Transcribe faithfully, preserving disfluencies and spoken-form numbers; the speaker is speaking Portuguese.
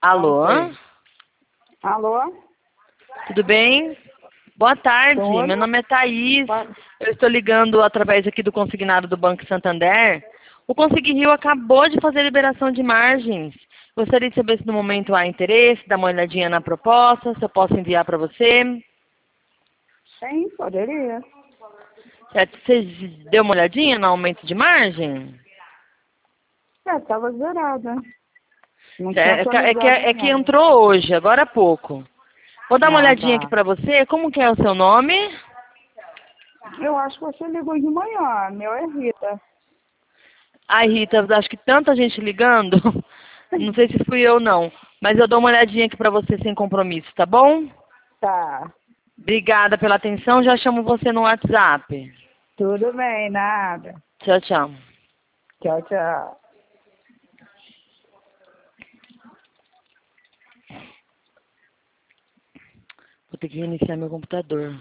Alô? Alô? Tudo bem? Boa tarde, Tudo? meu nome é Thaís. Boa- Eu estou ligando através aqui do consignado do Banco Santander. O Consig Rio acabou de fazer liberação de margens. Gostaria de saber se no momento há interesse, dar uma olhadinha na proposta, se eu posso enviar para você. Sim, poderia. Certo? Você deu uma olhadinha no aumento de margem? É, estava zerada. Não tinha É que, é, que, atualizado é que nada. entrou hoje, agora há pouco. Vou dar uma Ah, olhadinha aqui tá. para você. Como que é o seu nome? Eu acho que você ligou de manhã. Meu é Rita. Ai, Rita, acho que tanta gente ligando. Não sei se fui eu não. Mas eu dou uma olhadinha aqui pra você sem compromisso, tá bom? Tá. Obrigada pela atenção. Já chamo você no WhatsApp. Tudo bem, nada. Tchau, tchau. Tchau, tchau. Vou ter que reiniciar meu computador.